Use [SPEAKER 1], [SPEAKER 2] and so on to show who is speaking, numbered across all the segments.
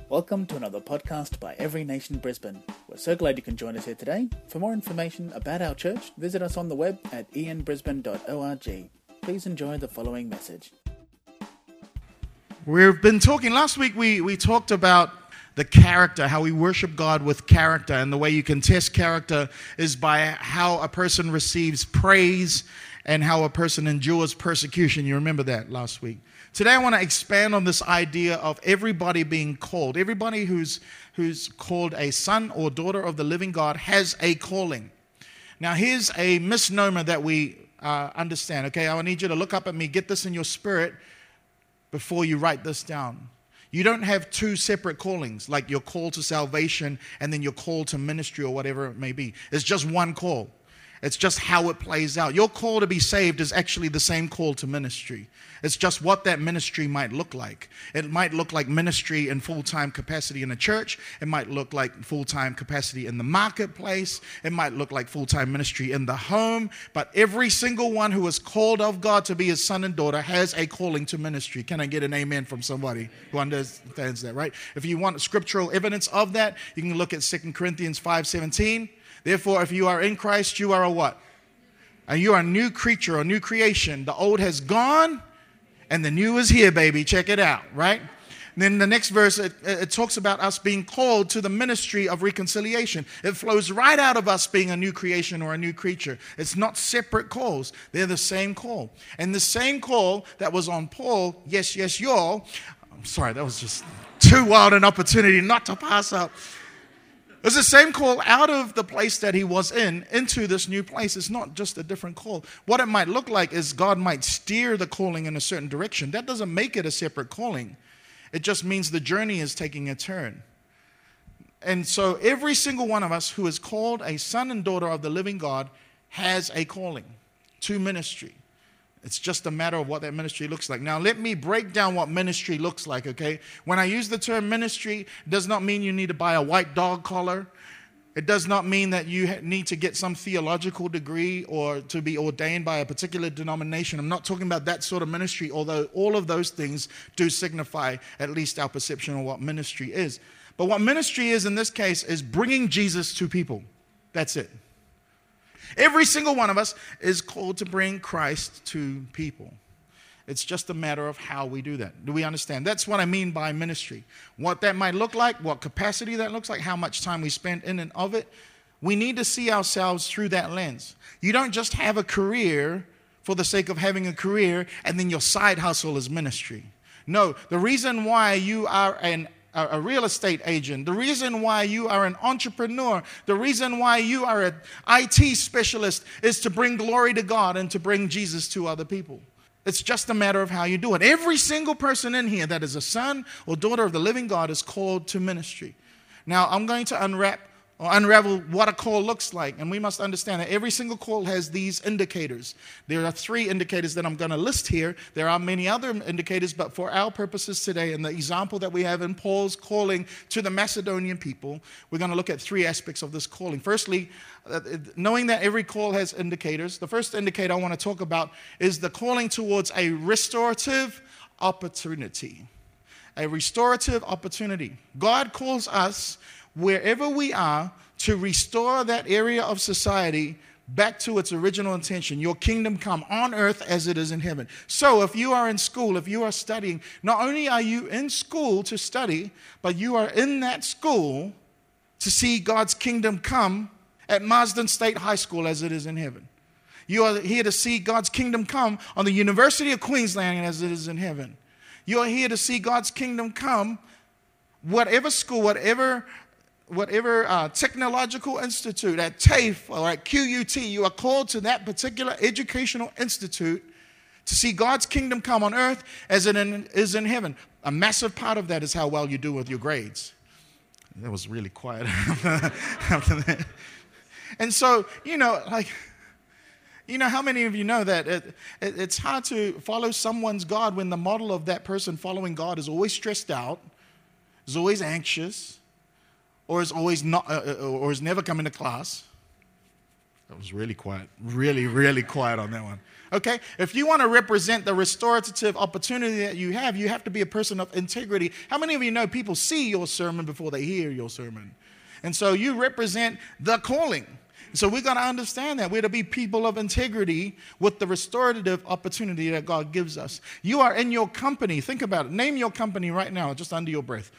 [SPEAKER 1] Welcome to another podcast by Every Nation Brisbane. We're so glad you can join us here today. For more information about our church, visit us on the web at ianbrisbane.org. Please enjoy the following message.
[SPEAKER 2] We've been talking, last week we talked about the character, how we worship God with character, and the way you can test character is by how a person receives praise and how a person endures persecution. You remember that last week. Today I want to expand on this idea of everybody being called. Everybody who's called a son or daughter of the living God has a calling. Now here's a misnomer that we understand. Okay, I need you to look up at me, get this in your spirit before you write this down. You don't have two separate callings, like your call to salvation and then your call to ministry or whatever it may be. It's just one call. It's just how it plays out. Your call to be saved is actually the same call to ministry. It's just what that ministry might look like. It might look like ministry in full-time capacity in a church. It might look like full-time capacity in the marketplace. It might look like full-time ministry in the home. But every single one who is called of God to be his son and daughter has a calling to ministry. Can I get an amen from somebody who understands that, right? If you want scriptural evidence of that, you can look at 2 Corinthians 5:17. Therefore, if you are in Christ, you are a what? And you are a new creature or new creation. The old has gone and the new is here, baby. Check it out, right? And then the next verse, it talks about us being called to the ministry of reconciliation. It flows right out of us being a new creation or a new creature. It's not separate calls. They're the same call. And the same call that was on Paul, yes, y'all. I'm sorry, that was just too wild an opportunity not to pass up. It's the same call out of the place that he was in into this new place. It's not just a different call. What it might look like is God might steer the calling in a certain direction. That doesn't make it a separate calling. It just means the journey is taking a turn. And so every single one of us who is called a son and daughter of the living God has a calling to ministry. It's just a matter of what that ministry looks like. Now, let me break down what ministry looks like, okay? When I use the term ministry, it does not mean you need to buy a white dog collar. It does not mean that you need to get some theological degree or to be ordained by a particular denomination. I'm not talking about that sort of ministry, although all of those things do signify at least our perception of what ministry is. But what ministry is in this case is bringing Jesus to people. That's it. Every single one of us is called to bring Christ to people. It's just a matter of how we do that. Do we understand? That's what I mean by ministry. What that might look like, what capacity that looks like, how much time we spend in and of it. We need to see ourselves through that lens. You don't just have a career for the sake of having a career and then your side hustle is ministry. No, the reason why you are a real estate agent, the reason why you are an entrepreneur, the reason why you are an IT specialist is to bring glory to God and to bring Jesus to other people. It's just a matter of how you do it. Every single person in here that is a son or daughter of the living God is called to ministry. Now, I'm going to unravel what a call looks like. And we must understand that every single call has these indicators. There are 3 indicators that I'm going to list here. There are many other indicators, but for our purposes today and the example that we have in Paul's calling to the Macedonian people, we're going to look at 3 aspects of this calling. Firstly, knowing that every call has indicators, the first indicator I want to talk about is the calling towards a restorative opportunity. A restorative opportunity. God calls us wherever we are to restore that area of society back to its original intention. Your kingdom come on earth as it is in heaven. So if you are in school, if you are studying, not only are you in school to study, but you are in that school to see God's kingdom come at Marsden State High School as it is in heaven. You are here to see God's kingdom come on the University of Queensland as it is in heaven. You are here to see God's kingdom come whatever school, whatever technological institute, at TAFE or at QUT, you are called to that particular educational institute to see God's kingdom come on earth as it is in heaven. A massive part of that is how well you do with your grades. That was really quiet after that. And so, how many of you know that it's hard to follow someone's God when the model of that person following God is always stressed out, is always anxious, or is always not, or is never coming to class. That was really quiet, really, really quiet on that one. Okay? If you want to represent the restorative opportunity that you have to be a person of integrity. How many of you know people see your sermon before they hear your sermon? And so you represent the calling. So we've got to understand that. We're to be people of integrity with the restorative opportunity that God gives us. You are in your company. Think about it. Name your company right now, just under your breath.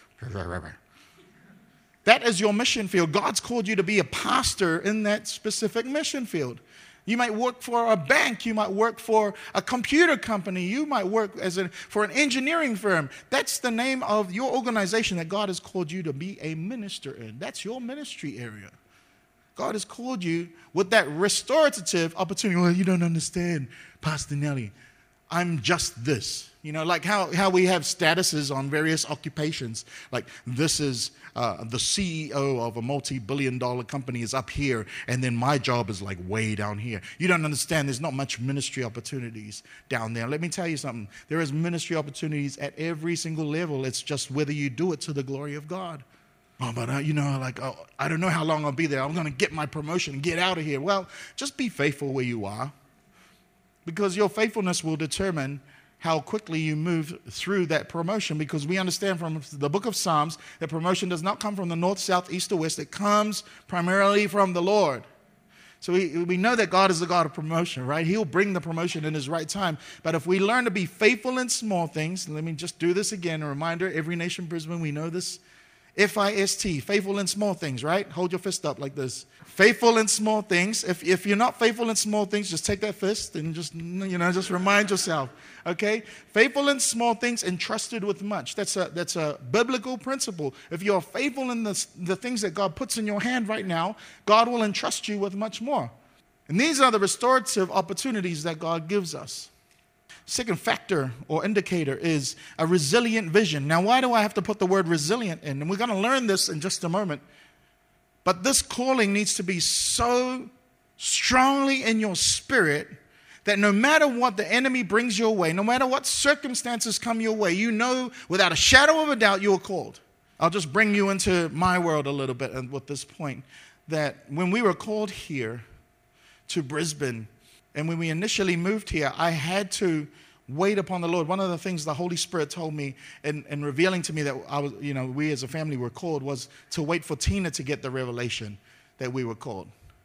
[SPEAKER 2] That is your mission field. God's called you to be a pastor in that specific mission field. You might work for a bank. You might work for a computer company. You might work for an engineering firm. That's the name of your organization that God has called you to be a minister in. That's your ministry area. God has called you with that restorative opportunity. Well, you don't understand, Pastor Nelly. I'm just this. You know, like how we have statuses on various occupations. Like this is the CEO of a multi-billion-dollar company is up here, and then my job is like way down here. You don't understand. There's not much ministry opportunities down there. Let me tell you something. There is ministry opportunities at every single level. It's just whether you do it to the glory of God. Oh, but I don't know how long I'll be there. I'm going to get my promotion and get out of here. Well, just be faithful where you are, because your faithfulness will determine how quickly you move through that promotion, because we understand from the book of Psalms that promotion does not come from the north, south, east, or west. It comes primarily from the Lord. So we know that God is the God of promotion, right? He'll bring the promotion in his right time. But if we learn to be faithful in small things, let me just do this again, a reminder, Every Nation Brisbane, we know this. F-I-S-T, faithful in small things, right? Hold your fist up like this. Faithful in small things. If you're not faithful in small things, just take that fist and just remind yourself, okay? Faithful in small things, entrusted with much. That's a biblical principle. If you're faithful in the things that God puts in your hand right now, God will entrust you with much more. And these are the restorative opportunities that God gives us. Second factor or indicator is a resilient vision. Now, why do I have to put the word resilient in? And we're going to learn this in just a moment. But this calling needs to be so strongly in your spirit that no matter what the enemy brings your way, no matter what circumstances come your way, you know without a shadow of a doubt you are called. I'll just bring you into my world a little bit with this point, that when we were called here to Brisbane, and when we initially moved here, I had to wait upon the Lord. One of the things the Holy Spirit told me and revealing to me that we as a family were called was to wait for Tina to get the revelation that we were called.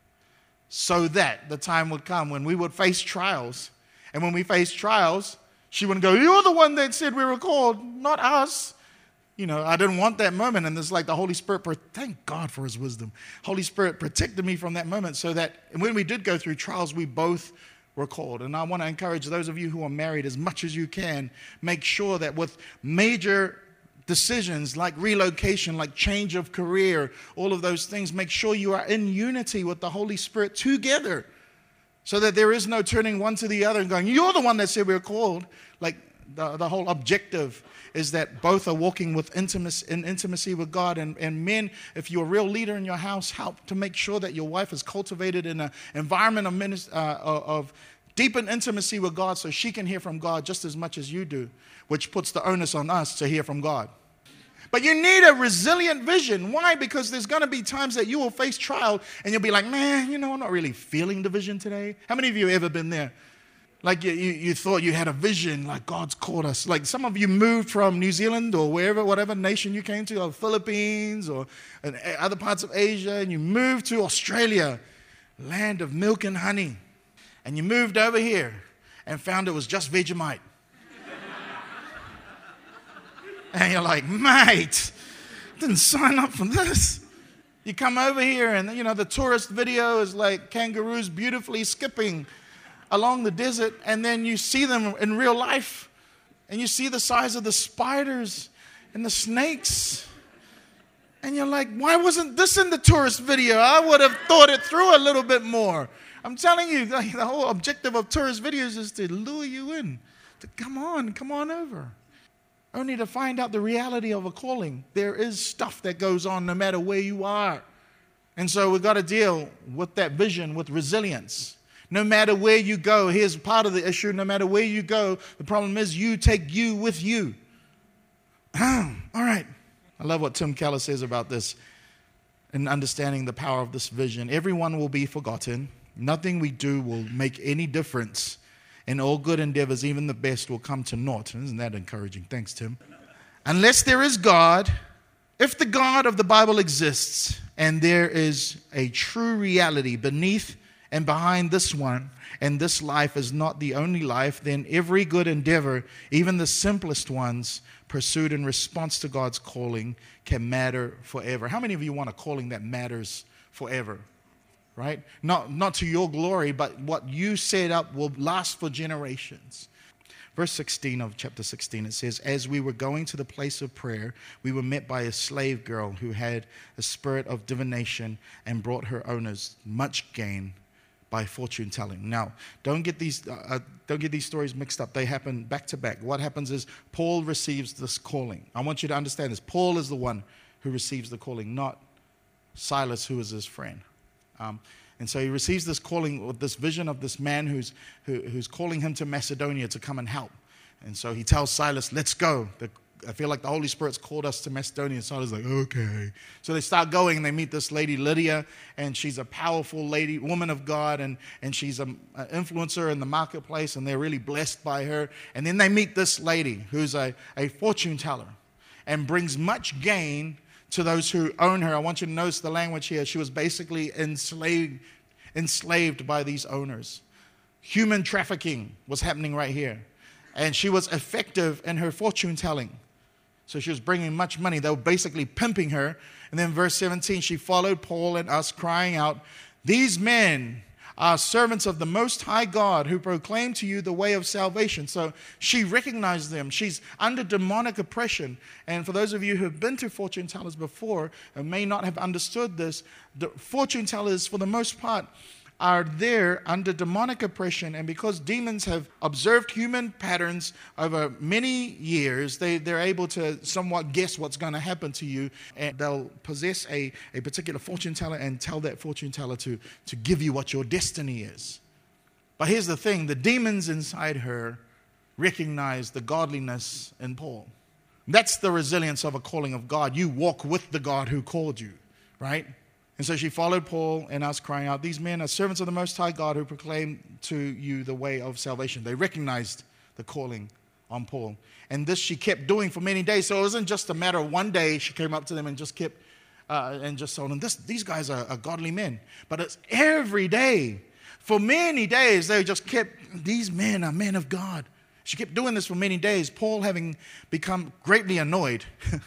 [SPEAKER 2] So that the time would come when we would face trials. And when we faced trials, she wouldn't go, "You're the one that said we were called, not us." I didn't want that moment. And it's like the Holy Spirit, thank God for his wisdom. Holy Spirit protected me from that moment so that when we did go through trials, we both were called. And I want to encourage those of you who are married as much as you can, make sure that with major decisions like relocation, like change of career, all of those things, make sure you are in unity with the Holy Spirit together so that there is no turning one to the other and going, "You're the one that said we were called." Like the whole objective is that both are walking with intimacy with God. And men, if you're a real leader in your house, help to make sure that your wife is cultivated in an environment of deep intimacy with God so she can hear from God just as much as you do, which puts the onus on us to hear from God. But you need a resilient vision. Why? Because there's going to be times that you will face trial and you'll be like, "Man, I'm not really feeling the vision today." How many of you have ever been there? Like you thought you had a vision, like God's called us. Like some of you moved from New Zealand or whatever nation you came to, or Philippines or other parts of Asia, and you moved to Australia, land of milk and honey. And you moved over here and found it was just Vegemite. And you're like, "Mate, didn't sign up for this." You come over here and, the tourist video is like kangaroos beautifully skipping along the desert, and then you see them in real life, and you see the size of the spiders and the snakes, and you're like, "Why wasn't this in the tourist video? I would have thought it through a little bit more." I'm telling you, the whole objective of tourist videos is to lure you in, to come on over, only to find out the reality of a calling. There is stuff that goes on no matter where you are, and so we've got to deal with that vision with resilience. No matter where you go, here's part of the issue. No matter where you go, the problem is you take you with you. All right. I love what Tim Keller says about this and understanding the power of this vision. Everyone will be forgotten. Nothing we do will make any difference and all good endeavors, even the best, will come to naught. Isn't that encouraging? Thanks, Tim. Unless there is God, if the God of the Bible exists, and there is a true reality beneath and behind this one, and this life is not the only life, then every good endeavor, even the simplest ones, pursued in response to God's calling, can matter forever. How many of you want a calling that matters forever? Right? Not to your glory, but what you set up will last for generations. Verse 16 of chapter 16, it says, as we were going to the place of prayer, we were met by a slave girl who had a spirit of divination and brought her owners much gain by fortune telling. Now, don't get these stories mixed up. They happen back to back. What happens is Paul receives this calling. I want you to understand this. Paul is the one who receives the calling, not Silas, who is his friend. And so he receives this calling, with this vision of this man who's calling him to Macedonia to come and help. And so he tells Silas, let's go. I feel like the Holy Spirit's called us to Macedonia. And Silas is like, okay. So they start going, and they meet this lady, Lydia, and she's a powerful lady, woman of God, and she's an influencer in the marketplace, and they're really blessed by her. And then they meet this lady who's a fortune teller and brings much gain to those who own her. I want you to notice the language here. She was basically enslaved by these owners. Human trafficking was happening right here. And she was effective in her fortune telling. So she was bringing much money. They were basically pimping her. And then verse 17, she followed Paul and us, crying out, these men are servants of the Most High God who proclaim to you the way of salvation. So she recognized them. She's under demonic oppression. And for those of you who have been to fortune tellers before and may not have understood this, the fortune tellers, for the most part, are there under demonic oppression. And because demons have observed human patterns over many years, they're able to somewhat guess what's going to happen to you. And they'll possess a particular fortune teller and tell that fortune teller to give you what your destiny is. But here's the thing. The demons inside her recognize the godliness in Paul. That's the resilience of a calling of God. You walk with the God who called you, right? And so she followed Paul and us, crying out, these men are servants of the Most High God who proclaim to you the way of salvation. They recognized the calling on Paul. And this she kept doing for many days. So it wasn't just a matter of one day she came up to them and just kept and just told them, these guys are godly men. But it's every day. For many days, they just kept, these men are men of God. She kept doing this for many days, Paul having become greatly annoyed.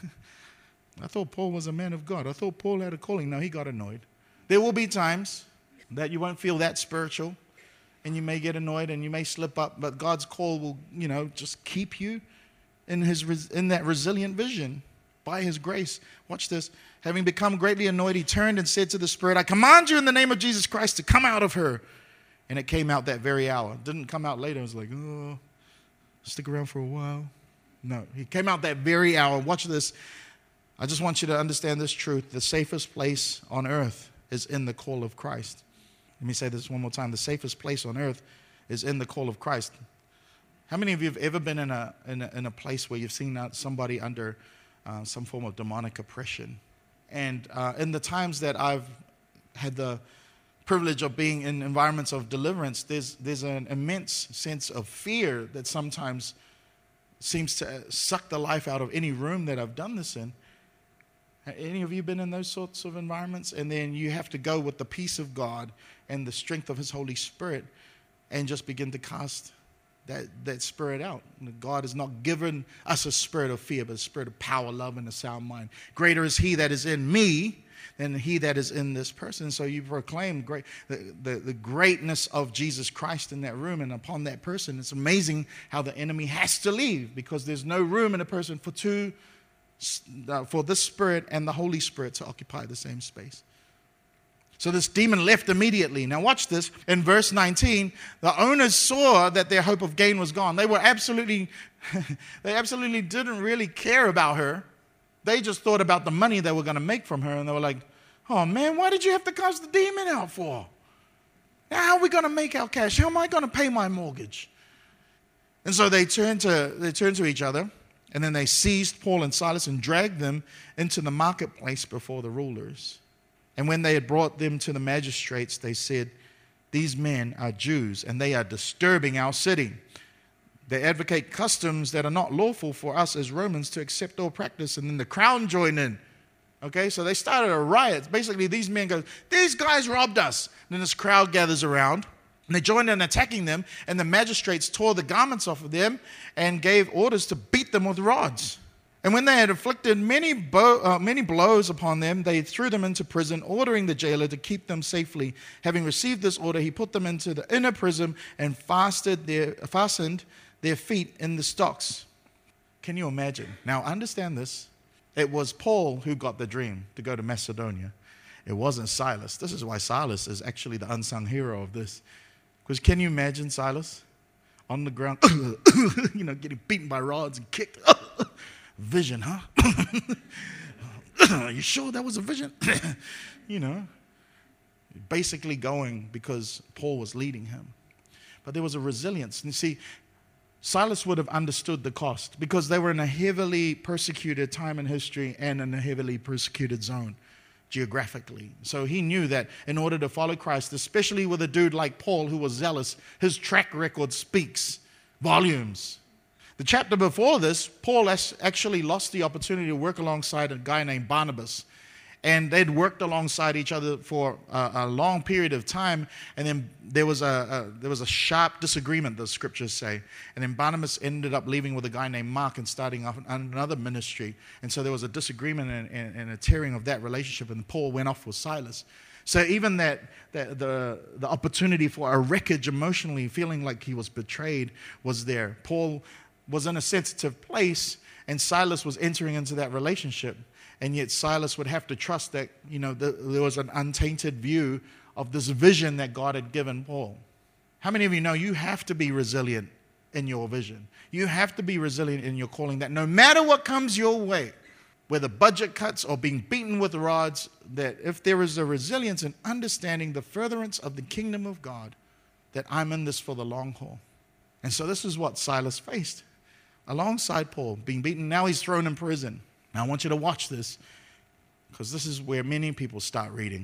[SPEAKER 2] I thought Paul was a man of God. I thought Paul had a calling. No, he got annoyed. There will be times that you won't feel that spiritual, and you may get annoyed and you may slip up, but God's call will, just keep you in that resilient vision by his grace. Watch this. Having become greatly annoyed, he turned and said to the spirit, I command you in the name of Jesus Christ to come out of her. And it came out that very hour. It didn't come out later. It was like, oh, stick around for a while. No, he came out that very hour. Watch this. I just want you to understand this truth. The safest place on earth is in the call of Christ. Let me say this one more time. The safest place on earth is in the call of Christ. How many of you have ever been in a place where you've seen somebody under some form of demonic oppression? And in the times that I've had the privilege of being in environments of deliverance, there's an immense sense of fear that sometimes seems to suck the life out of any room that I've done this in. Any of you been in those sorts of environments? And then you have to go with the peace of God and the strength of his Holy Spirit and just begin to cast that spirit out. God has not given us a spirit of fear, but a spirit of power, love, and a sound mind. Greater is he that is in me than he that is in this person. So you proclaim the greatness of Jesus Christ in that room and upon that person. It's amazing how the enemy has to leave, because there's no room in a person for this spirit and the Holy Spirit to occupy the same space. So this demon left immediately. Now watch this. In verse 19, the owners saw that their hope of gain was gone. They absolutely didn't really care about her. They just thought about the money they were going to make from her. And they were like, oh man, why did you have to cast the demon out for? Now how are we going to make our cash? How am I going to pay my mortgage? And so they turned to each other. And then they seized Paul and Silas and dragged them into the marketplace before the rulers. And when they had brought them to the magistrates, they said, these men are Jews and they are disturbing our city. They advocate customs that are not lawful for us as Romans to accept or practice. And then the crown joined in. Okay, so they started a riot. Basically, these men go, these guys robbed us. And then this crowd gathers around. And they joined in attacking them. And the magistrates tore the garments off of them and gave orders to beat them with rods. And when they had inflicted many blows upon them, they threw them into prison, ordering the jailer to keep them safely. Having received this order, he put them into the inner prison and fastened their feet in the stocks. Can you imagine? Now, understand this. It was Paul who got the dream to go to Macedonia. It wasn't Silas. This is why Silas is actually the unsung hero of this. Because can you imagine Silas on the ground, getting beaten by rods and kicked? Vision, huh? Are you sure that was a vision? Basically going because Paul was leading him. But there was a resilience. And you see, Silas would have understood the cost because they were in a heavily persecuted time in history and in a heavily persecuted zone geographically. So he knew that in order to follow Christ, especially with a dude like Paul who was zealous, his track record speaks volumes. The chapter before this, Paul actually lost the opportunity to work alongside a guy named Barnabas. And they'd worked alongside each other for a long period of time. And then there was a sharp disagreement, the scriptures say. And then Barnabas ended up leaving with a guy named Mark and starting off another ministry. And so there was a disagreement and a tearing of that relationship. And Paul went off with Silas. So even the opportunity for a wreckage emotionally, feeling like he was betrayed, was there. Paul was in a sensitive place, and Silas was entering into that relationship. And yet Silas would have to trust that, there was an untainted view of this vision that God had given Paul. How many of you know you have to be resilient in your vision? You have to be resilient in your calling, that no matter what comes your way, whether budget cuts or being beaten with rods, that if there is a resilience in understanding the furtherance of the kingdom of God, that I'm in this for the long haul. And so this is what Silas faced. Alongside Paul, being beaten, now he's thrown in prison. Now I want you to watch this, because this is where many people start reading.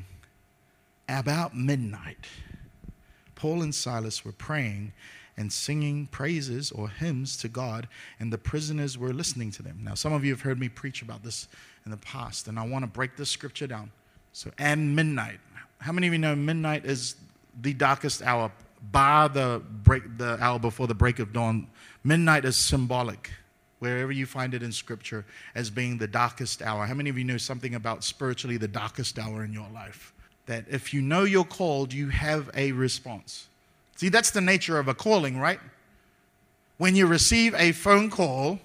[SPEAKER 2] About midnight, Paul and Silas were praying and singing praises or hymns to God, and the prisoners were listening to them. Now some of you have heard me preach about this in the past, and I want to break this scripture down. So, and midnight. How many of you know midnight is the darkest hour, bar the hour before the break of dawn? Midnight is symbolic, wherever you find it in Scripture, as being the darkest hour. How many of you know something about spiritually the darkest hour in your life? That if you know you're called, you have a response. See, that's the nature of a calling, right? When you receive a phone call,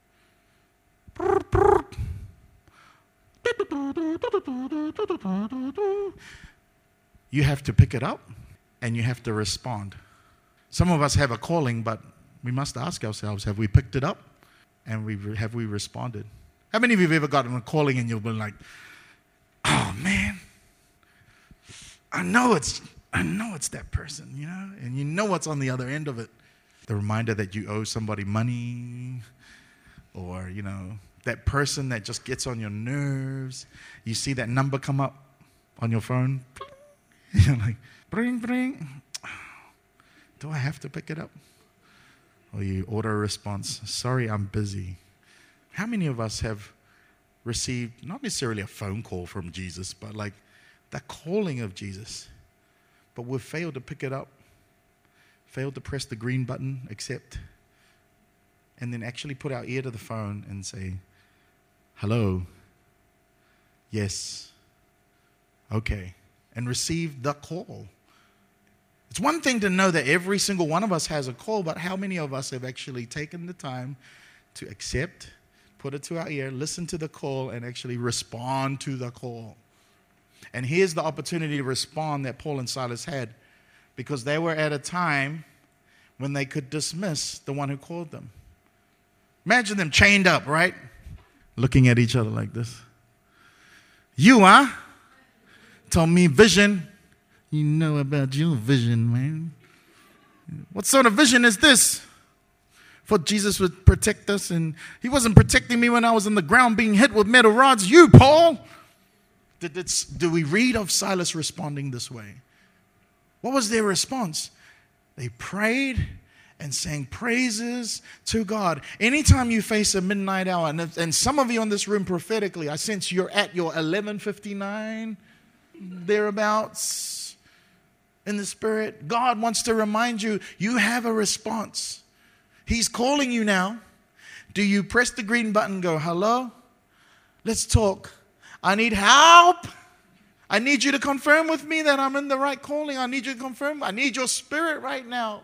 [SPEAKER 2] you have to pick it up and you have to respond. Some of us have a calling, but we must ask ourselves, have we picked it up and have we responded? How many of you have ever gotten a calling and you've been like, oh man, I know it's that person, and you know what's on the other end of it. The reminder that you owe somebody money, or, that person that just gets on your nerves. You see that number come up on your phone. You're like, bring. Do I have to pick it up? Or you order a response, sorry, I'm busy. How many of us have received, not necessarily a phone call from Jesus, but like the calling of Jesus, but we've failed to pick it up, failed to press the green button, accept, and then actually put our ear to the phone and say, hello, yes, okay, and receive the call. It's one thing to know that every single one of us has a call, but how many of us have actually taken the time to accept, put it to our ear, listen to the call, and actually respond to the call? And here's the opportunity to respond that Paul and Silas had, because they were at a time when they could dismiss the one who called them. Imagine them chained up, right? Looking at each other like this. You, told me vision. You know about your vision, man. What sort of vision is this? For Jesus would protect us, and he wasn't protecting me when I was on the ground being hit with metal rods. You, Paul. Do we read of Silas responding this way? What was their response? They prayed and sang praises to God. Anytime you face a midnight hour, and some of you in this room prophetically, I sense you're at your 11:59, thereabouts, in the Spirit. God wants to remind you, you have a response. He's calling you now. Do you press the green button and go, hello? Let's talk. I need help. I need you to confirm with me that I'm in the right calling. I need you to confirm. I need your spirit right now.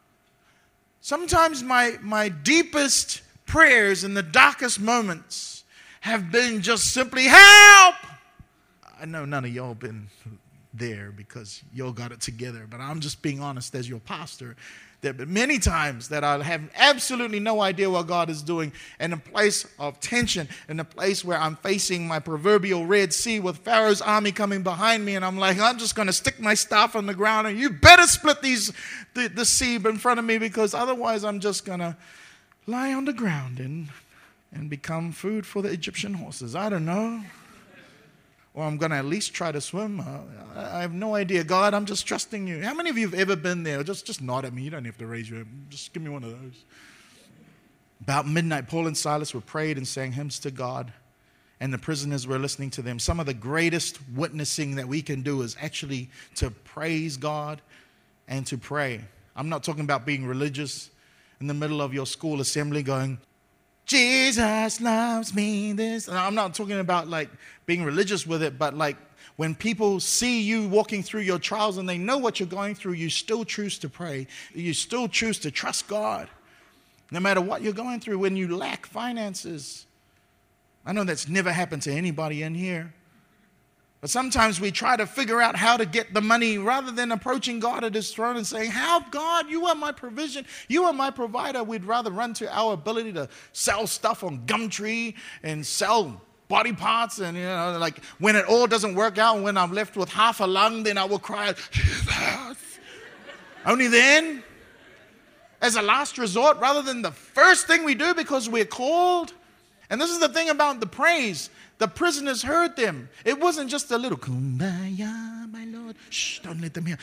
[SPEAKER 2] Sometimes my deepest prayers in the darkest moments have been just simply, help! I know none of y'all been there because y'all got it together, but I'm just being honest as your pastor. There have been many times that I have absolutely no idea what God is doing, in a place of tension, in a place where I'm facing my proverbial Red Sea with Pharaoh's army coming behind me, and I'm like, I'm just going to stick my staff on the ground, and you better split the sea in front of me, because otherwise I'm just going to lie on the ground and become food for the Egyptian horses. I don't know. Or I'm going to at least try to swim. I have no idea. God, I'm just trusting you. How many of you have ever been there? Just nod at me. You don't have to raise your hand. Just give me one of those. About midnight, Paul and Silas were prayed and sang hymns to God, and the prisoners were listening to them. Some of the greatest witnessing that we can do is actually to praise God and to pray. I'm not talking about being religious in the middle of your school assembly going, Jesus loves me, this. And I'm not talking about like being religious with it, but like when people see you walking through your trials and they know what you're going through, you still choose to pray. You still choose to trust God. No matter what you're going through, when you lack finances. I know that's never happened to anybody in here. But sometimes we try to figure out how to get the money rather than approaching God at his throne and saying, help God, you are my provision, you are my provider. We'd rather run to our ability to sell stuff on Gumtree and sell body parts, and like when it all doesn't work out, when I'm left with half a lung, then I will cry, Jesus. Only then, as a last resort, rather than the first thing we do because we're called. And this is the thing about the praise. The prisoners heard them. It wasn't just a little, kumbaya, my Lord. Shh, don't let them hear.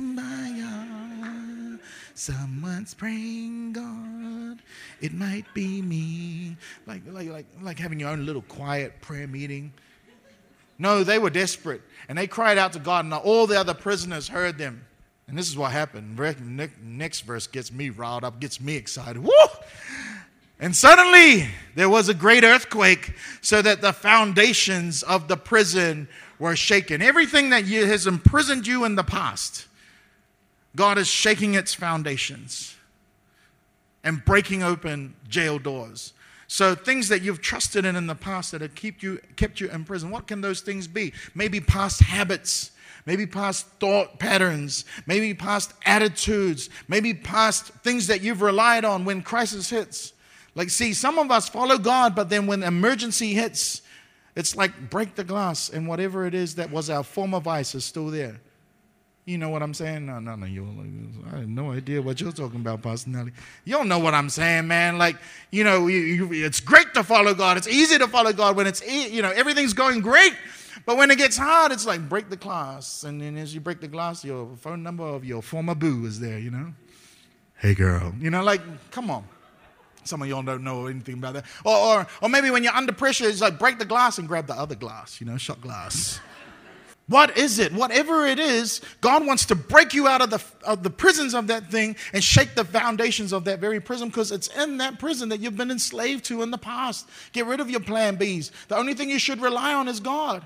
[SPEAKER 2] Kumbaya, someone's praying God. It might be me. Like having your own little quiet prayer meeting. No, they were desperate. And they cried out to God, and all the other prisoners heard them. And this is what happened. Next verse gets me riled up, gets me excited. Woo! And suddenly there was a great earthquake, so that the foundations of the prison were shaken. Everything that has imprisoned you in the past, God is shaking its foundations and breaking open jail doors. So things that you've trusted in the past that have kept you in prison, what can those things be? Maybe past habits, maybe past thought patterns, maybe past attitudes, maybe past things that you've relied on when crisis hits. Like, see, some of us follow God, but then when emergency hits, it's like break the glass, and whatever it is that was our former vice is still there. You know what I'm saying? No, I have no idea what you're talking about, Pastor Nelly. You don't know what I'm saying, man. Like, it's great to follow God. It's easy to follow God when everything's going great. But when it gets hard, it's like break the glass. And then as you break the glass, your phone number of your former boo is there, Hey, girl. Come on. Some of y'all don't know anything about that. Or maybe when you're under pressure, it's like break the glass and grab the other glass, shot glass. What is it? Whatever it is, God wants to break you out of the prisons of that thing and shake the foundations of that very prison, because it's in that prison that you've been enslaved to in the past. Get rid of your plan Bs. The only thing you should rely on is God.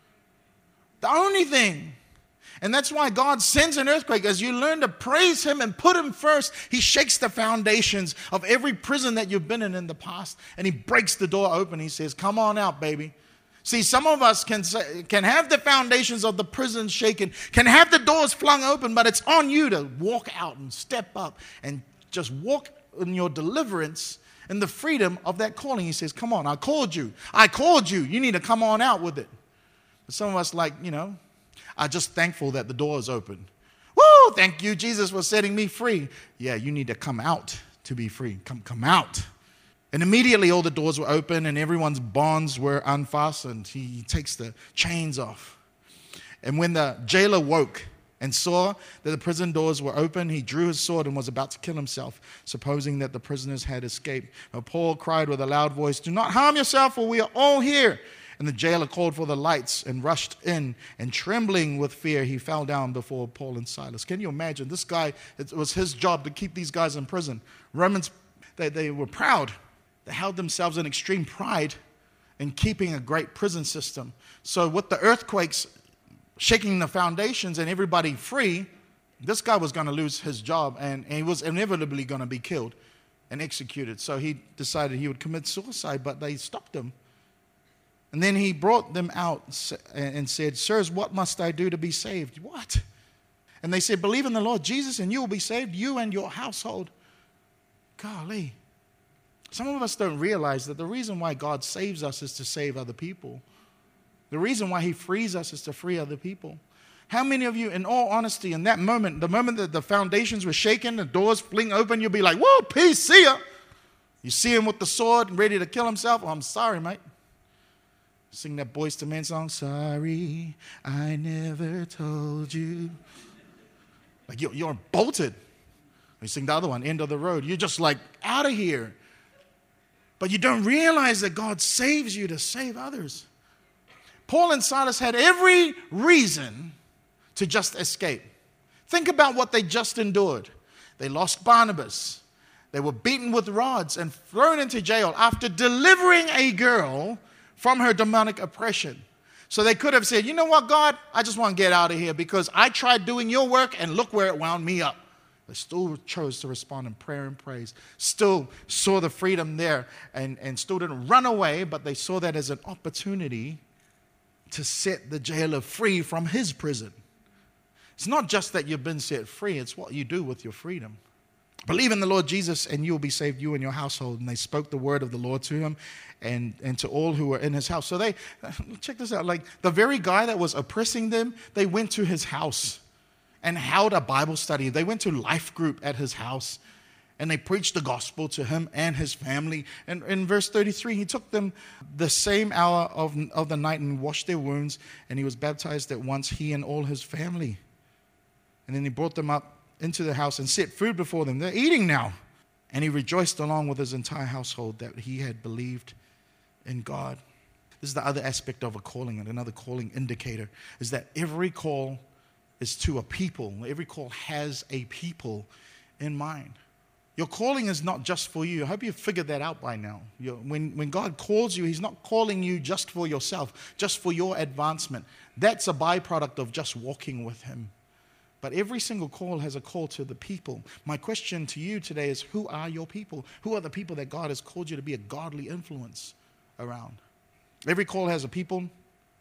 [SPEAKER 2] The only thing. And that's why God sends an earthquake. As you learn to praise him and put him first, he shakes the foundations of every prison that you've been in the past, and he breaks the door open. He says, come on out, baby. See, some of us can have the foundations of the prison shaken, can have the doors flung open, but it's on you to walk out and step up and just walk in your deliverance and the freedom of that calling. He says, come on, I called you. You need to come on out with it. But some of us are just thankful that the door is open. Woo! Thank you, Jesus, for setting me free. Yeah, you need to come out to be free. Come out. And immediately all the doors were open and everyone's bonds were unfastened. He takes the chains off. And when the jailer woke, and saw that the prison doors were open, he drew his sword and was about to kill himself, supposing that the prisoners had escaped. But Paul cried with a loud voice, "Do not harm yourself, for we are all here." And the jailer called for the lights and rushed in, and trembling with fear, he fell down before Paul and Silas. Can you imagine? This guy, it was his job to keep these guys in prison. Romans, they were proud. They held themselves in extreme pride in keeping a great prison system. So with the earthquakes shaking the foundations and everybody free, this guy was going to lose his job, and he was inevitably going to be killed and executed. So he decided he would commit suicide, but they stopped him. And then he brought them out and said, "Sirs, what must I do to be saved?" What? And they said, "Believe in the Lord Jesus and you will be saved, you and your household." Golly. Some of us don't realize that the reason why God saves us is to save other people. The reason why he frees us is to free other people. How many of you, in all honesty, in that moment, the moment that the foundations were shaken, the doors fling open, you'll be like, "Whoa, peace, see ya." You see him with the sword ready to kill himself. "Oh, I'm sorry, mate." Sing that Boyz II Men song, "Sorry, I never told you." Like you're bolted. You sing the other one, "End of the Road." You're just like out of here. But you don't realize that God saves you to save others. Paul and Silas had every reason to just escape. Think about what they just endured. They lost Barnabas. They were beaten with rods and thrown into jail after delivering a girl from her demonic oppression. So they could have said, "You know what, God? I just want to get out of here because I tried doing your work and look where it wound me up." They still chose to respond in prayer and praise, still saw the freedom there and still didn't run away, but they saw that as an opportunity to set the jailer free from his prison. It's not just that you've been set free, it's what you do with your freedom. "Believe in the Lord Jesus and you will be saved, you and your household." And they spoke the word of the Lord to him and to all who were in his house. So they, check this out, like the very guy that was oppressing them, they went to his house and held a Bible study. They went to life group at his house and they preached the gospel to him and his family. And in verse 33, he took them the same hour of the night and washed their wounds, and he was baptized at once, he and all his family. And then he brought them up into the house and set food before them. They're eating now. And he rejoiced along with his entire household that he had believed in God. This is the other aspect of a calling, and another calling indicator is that every call is to a people. Every call has a people in mind. Your calling is not just for you. I hope you've figured that out by now. When God calls you, he's not calling you just for yourself, just for your advancement. That's a byproduct of just walking with him. But every single call has a call to the people. My question to you today is, who are your people? Who are the people that God has called you to be a godly influence around? Every call has a people.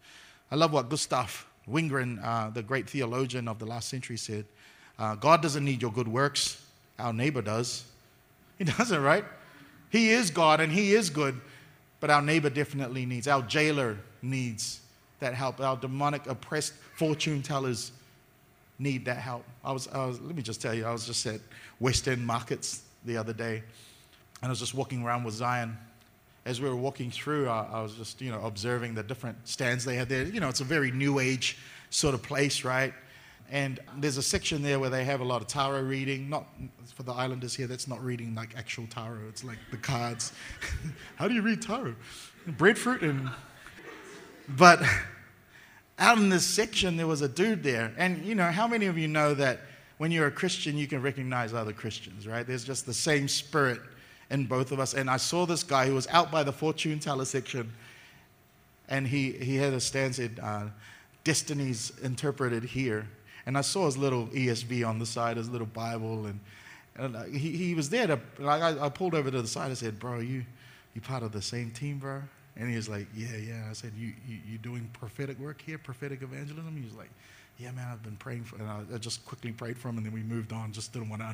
[SPEAKER 2] I love what Gustav Wingren, the great theologian of the last century, said. God doesn't need your good works. Our neighbor does. He doesn't, right? He is God and he is good, but our neighbor definitely needs. Our jailer needs that help. Our demonic oppressed fortune tellers need that help. Let me just tell you, I was just at West End Markets the other day, and I was just walking around with Zion. As we were walking through, I was just, observing the different stands they had there. It's a very new age sort of place, right? And there's a section there where they have a lot of tarot reading. Not for the islanders here, that's not reading like actual tarot. It's like the cards. How do you read tarot? Breadfruit and... But out in this section, there was a dude there. And, how many of you know that when you're a Christian, you can recognize other Christians, right? There's just the same spirit in both of us. And I saw this guy who was out by the fortune teller section, and he had a stand said, "Destiny's interpreted here." And I saw his little ESV on the side, his little Bible, and he was there to, I pulled over to the side and said, "Bro, you part of the same team, bro?" And he was like, yeah. I said, you doing prophetic work here, prophetic evangelism? He was like, "Yeah, man, I've been praying for," and I just quickly prayed for him, and then we moved on. Just didn't want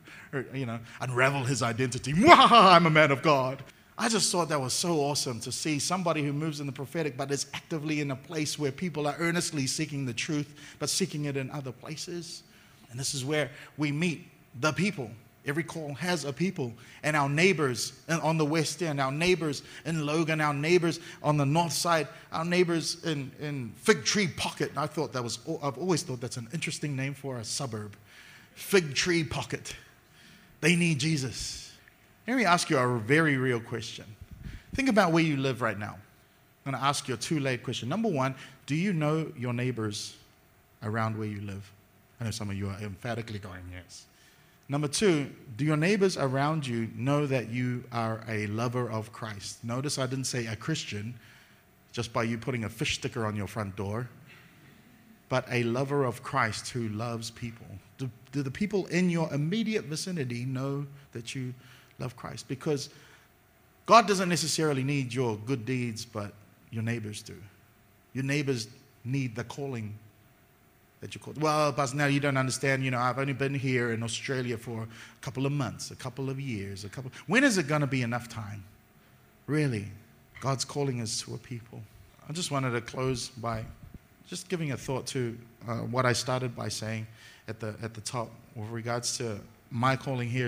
[SPEAKER 2] to unravel his identity. I'm a man of God. I just thought that was so awesome to see somebody who moves in the prophetic, but is actively in a place where people are earnestly seeking the truth, but seeking it in other places. And this is where we meet the people. Every call has a people. And our neighbors on the west end, our neighbors in Logan, our neighbors on the north side, our neighbors in Fig Tree Pocket. I've always thought that's an interesting name for a suburb. Fig Tree Pocket. They need Jesus. Let me ask you a very real question. Think about where you live right now. I'm going to ask you a two-layered question. Number one, do you know your neighbors around where you live? I know some of you are emphatically going, yes. Number two, do your neighbors around you know that you are a lover of Christ? Notice I didn't say a Christian, just by you putting a fish sticker on your front door, but a lover of Christ who loves people. Do the people in your immediate vicinity know that you love Christ? Because God doesn't necessarily need your good deeds, but your neighbors do. Your neighbors need the calling that you called. Well, Pastor, now you don't understand. I've only been here in Australia for a couple of months, a couple of years, When is it going to be enough time? Really, God's calling us to a people. I just wanted to close by just giving a thought to what I started by saying at the top with regards to my calling here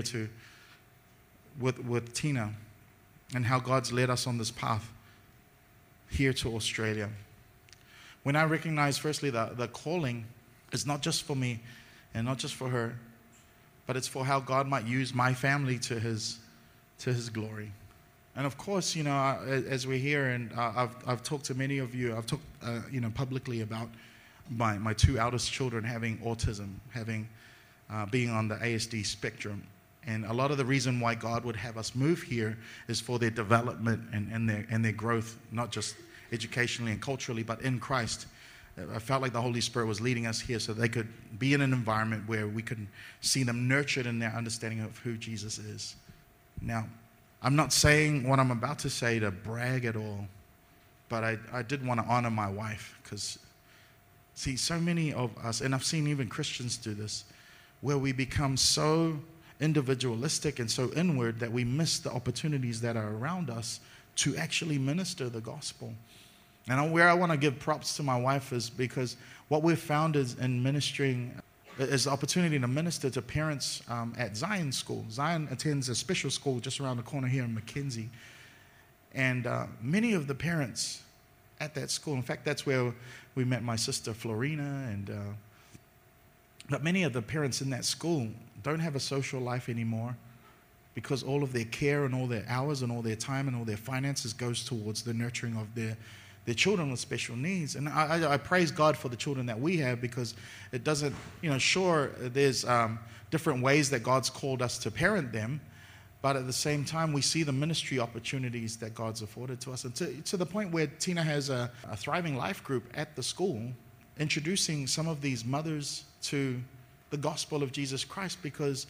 [SPEAKER 2] with Tina and how God's led us on this path here to Australia. When I recognize, firstly, the calling is not just for me and not just for her, but it's for how God might use my family to His glory. And of course, as we're here, and I've talked to many of you. I've talked, publicly about my two eldest children having autism, being on the ASD spectrum. And a lot of the reason why God would have us move here is for their development and their growth, not just educationally and culturally, but in Christ. I felt like the Holy Spirit was leading us here so they could be in an environment where we could see them nurtured in their understanding of who Jesus is. Now, I'm not saying what I'm about to say to brag at all, but I did want to honor my wife because, see, so many of us, and I've seen even Christians do this, where we become so individualistic and so inward that we miss the opportunities that are around us to actually minister the gospel. And where I want to give props to my wife is because what we've found is in ministering is the opportunity to minister to parents at Zion School. Zion attends a special school just around the corner here in Mackenzie. And many of the parents at that school, in fact, that's where we met my sister Florina, but many of the parents in that school don't have a social life anymore because all of their care and all their hours and all their time and all their finances goes towards the nurturing of their children with special needs. And I praise God for the children that we have because it doesn't, sure, there's different ways that God's called us to parent them, but at the same time, we see the ministry opportunities that God's afforded to us. And to the point where Tina has a thriving life group at the school, introducing some of these mothers to the gospel of Jesus Christ because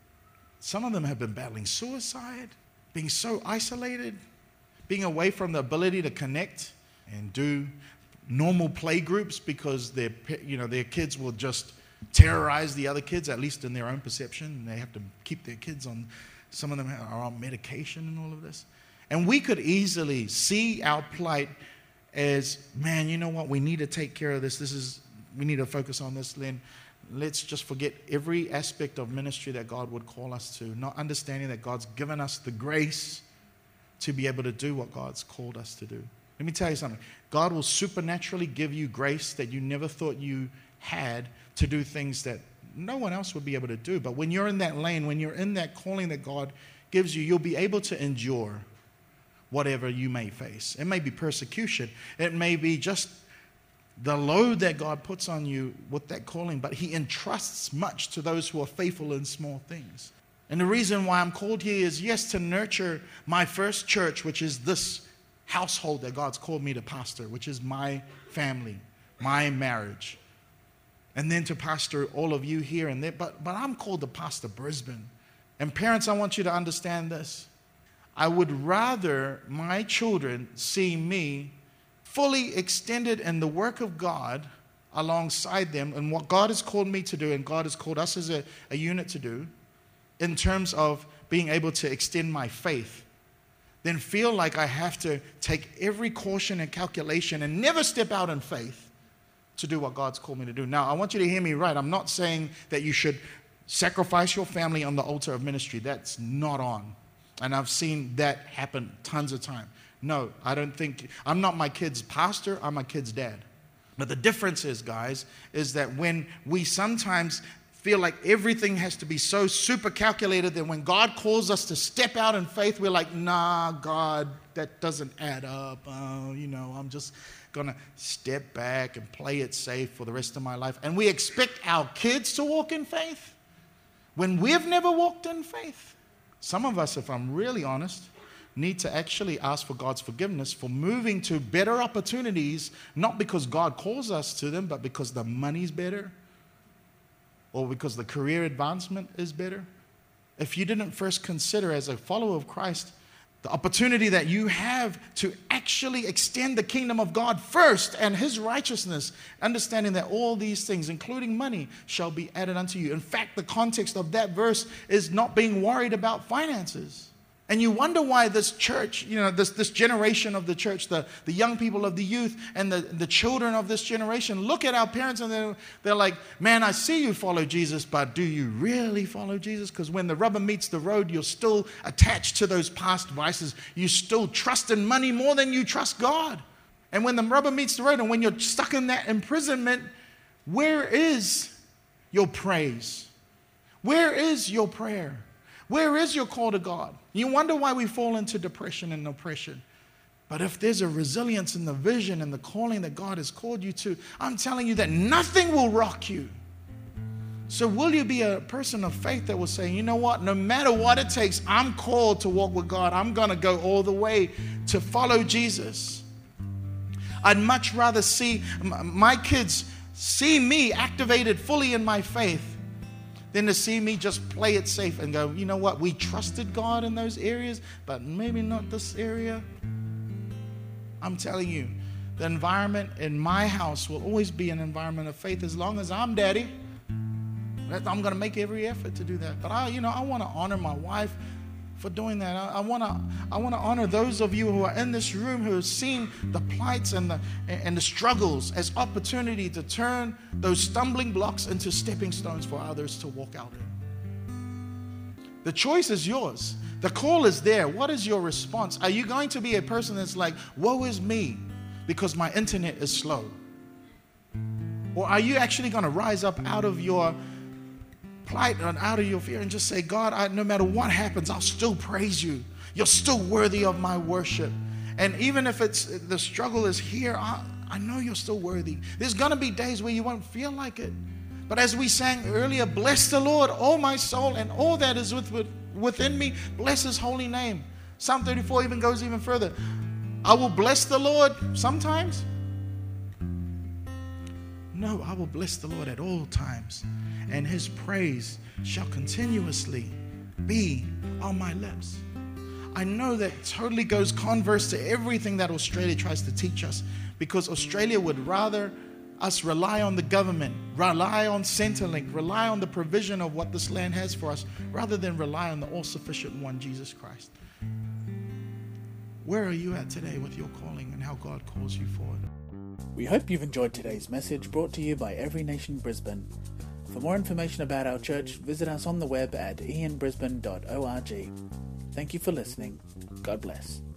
[SPEAKER 2] some of them have been battling suicide, being so isolated, being away from the ability to connect and do normal play groups because their kids will just terrorize the other kids, at least in their own perception. They have to keep their kids on, some of them are on medication and all of this. And we could easily see our plight as, man, you know what, we need to take care of this. We need to focus on this. Then let's just forget every aspect of ministry that God would call us to, not understanding that God's given us the grace to be able to do what God's called us to do. Let me tell you something. God will supernaturally give you grace that you never thought you had to do things that no one else would be able to do. But when you're in that lane, when you're in that calling that God gives you, you'll be able to endure whatever you may face. It may be persecution. It may be just the load that God puts on you with that calling, but He entrusts much to those who are faithful in small things. And the reason why I'm called here is, yes, to nurture my first church, which is this household that God's called me to pastor, which is my family, my marriage. And then to pastor all of you here and there. But I'm called to pastor Brisbane. And parents, I want you to understand this. I would rather my children see me fully extended in the work of God alongside them and what God has called me to do and God has called us as a unit to do in terms of being able to extend my faith, then feel like I have to take every caution and calculation and never step out in faith to do what God's called me to do. Now, I want you to hear me right. I'm not saying that you should sacrifice your family on the altar of ministry. That's not on. And I've seen that happen tons of times. No, I don't think, I'm not my kid's pastor, I'm my kid's dad. But the difference is, guys, is that when we sometimes feel like everything has to be so super calculated that when God calls us to step out in faith, we're like, nah, God, that doesn't add up. I'm just going to step back and play it safe for the rest of my life. And we expect our kids to walk in faith when we've never walked in faith. Some of us, if I'm really honest, need to actually ask for God's forgiveness for moving to better opportunities, not because God calls us to them, but because the money's better or because the career advancement is better. If you didn't first consider as a follower of Christ the opportunity that you have to actually extend the kingdom of God first and his righteousness, understanding that all these things, including money, shall be added unto you. In fact, the context of that verse is not being worried about finances. And you wonder why this church, this generation of the church, the young people of the youth and the children of this generation look at our parents and they're like, man, I see you follow Jesus, but do you really follow Jesus? Because when the rubber meets the road, you're still attached to those past vices. You still trust in money more than you trust God. And when the rubber meets the road and when you're stuck in that imprisonment, where is your praise? Where is your prayer? Where is your call to God? You wonder why we fall into depression and oppression. But if there's a resilience in the vision and the calling that God has called you to, I'm telling you that nothing will rock you. So will you be a person of faith that will say, you know what, no matter what it takes, I'm called to walk with God. I'm going to go all the way to follow Jesus. I'd much rather see my kids see me activated fully in my faith than to see me just play it safe and go, you know what, we trusted God in those areas, but maybe not this area. I'm telling you, the environment in my house will always be an environment of faith as long as I'm daddy. I'm going to make every effort to do that. But I want to honor my wife for doing that. I want to honor those of you who are in this room who have seen the plights and the struggles as opportunity to turn those stumbling blocks into stepping stones for others to walk out in. The choice is yours. The call is there. What is your response? Are you going to be a person that's like, woe is me because my internet is slow? Or are you actually going to rise up out of your plight and out of your fear and just say, God, no matter what happens, I'll still praise you. You're still worthy of my worship. And even if the struggle is here, I know you're still worthy. There's going to be days where you won't feel like it. But as we sang earlier, bless the Lord, oh my soul, and all that is within me, bless his holy name. Psalm 34 even goes even further. I will bless the Lord sometimes. No, I will bless the Lord at all times, and his praise shall continuously be on my lips. I know that totally goes converse to everything that Australia tries to teach us, because Australia would rather us rely on the government, rely on Centrelink, rely on the provision of what this land has for us, rather than rely on the all-sufficient one, Jesus Christ. Where are you at today with your calling and how God calls you forward?
[SPEAKER 1] We hope you've enjoyed today's message brought to you by Every Nation Brisbane. For more information about our church, visit us on the web at ianbrisbane.org. Thank you for listening. God bless.